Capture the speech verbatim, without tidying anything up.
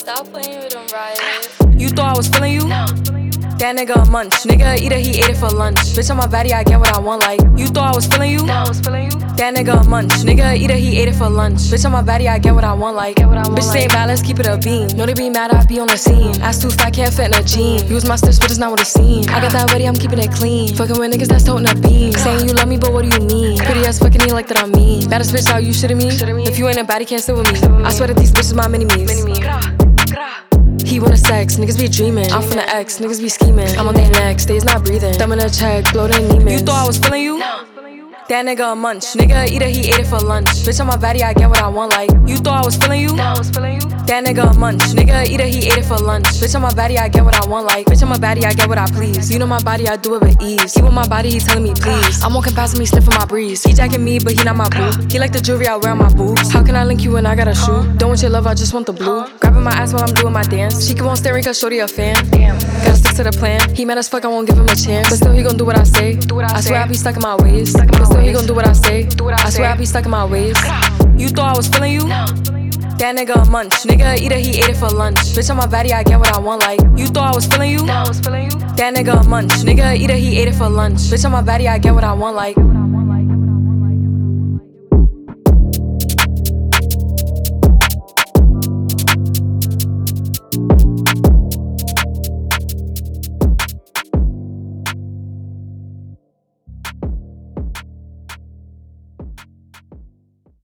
Stop playing with them, Riot. You thought I was feeling you? No. That nigga a munch. Nigga eat it, he ate it for lunch. Bitch on my body, I get what I want like. You thought I was feeling you? No, I was feeling you. That nigga a munch. Nigga eat it, he ate it for lunch. Bitch on my body, I get what I want like. Get what I want Bitch like. say bad, let's keep it a beam. Know they be mad, I be on the scene. Ass too fat, can't fit in a jean. Use my steps, but it's not what it seems. I got that ready, I'm keeping it clean. Fucking with niggas that's toting a beam. Saying you love me, but what do you mean? Pretty ass fucking me like that I'm mean. Baddest bitch out, you shitting me? If you ain't a baddie, can't sit with me. I swear that these bitches my mini-me's. He wanna sex, niggas be dreaming. I'm from the X, niggas be scheming. I'm on their necks, they's not breathing. Thumb in a check, blow their Neiman. You thought I was feeling you? No. That nigga a munch. Nigga eat it, he ate it for lunch. Bitch on my body, I get what I want like. You thought I was feeling you? No, I was feeling you. That nigga a munch. Nigga eat it, he ate it for lunch. Bitch on my body, I get what I want like. Bitch on my body, I get what I please. You know my body, I do it with ease. He with my body, he telling me please. I'm walking past him, he sniffing my breeze. He jacking me, but he not my boo. He like the jewelry I wear on my boobs. How can I link you when I got a shoe? Don't want your love, I just want the blue. Grabbing my ass while I'm doing my dance. She keep on staring cause shorty a fan. Damn. Gotta stick to the plan. He mad as fuck, I won't give him a chance. But still he gon' do what I say. Do what I I swear say. I be stuck in my ways. Stuck in my But still he ways. gon' do what I say. Do what I I swear say. I be stuck in my ways. You thought I was feeling you? No. That nigga a munch. Nigga eat it, he ate it for lunch. Bitch on my body, I get what I want like. You thought I was feeling you? No, I was feeling you. That nigga a munch. Nigga eat it, he ate it for lunch. Bitch on my body, I get what I want like.